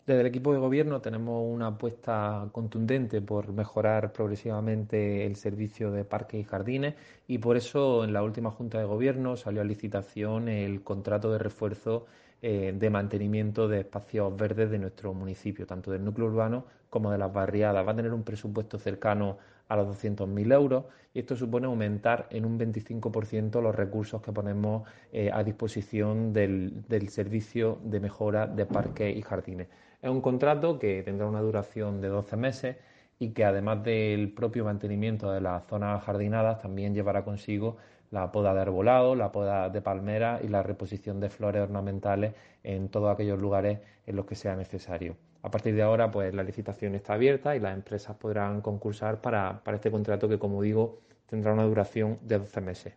Desde el equipo de gobierno tenemos una apuesta contundente por mejorar progresivamente el servicio de parques y jardines y por eso en la última Junta de Gobierno salió a licitación el contrato de refuerzo de mantenimiento de espacios verdes de nuestro municipio, tanto del núcleo urbano como de las barriadas. Va a tener un presupuesto cercano a los 200.000 euros y esto supone aumentar en un 25% los recursos que ponemos a disposición del servicio de mejora de parques y jardines. Es un contrato que tendrá una duración de 12 meses y que además del propio mantenimiento de las zonas jardinadas también llevará consigo la poda de arbolado, la poda de palmeras y la reposición de flores ornamentales en todos aquellos lugares en los que sea necesario. A partir de ahora, pues la licitación está abierta y las empresas podrán concursar para este contrato que, como digo, tendrá una duración de 12 meses.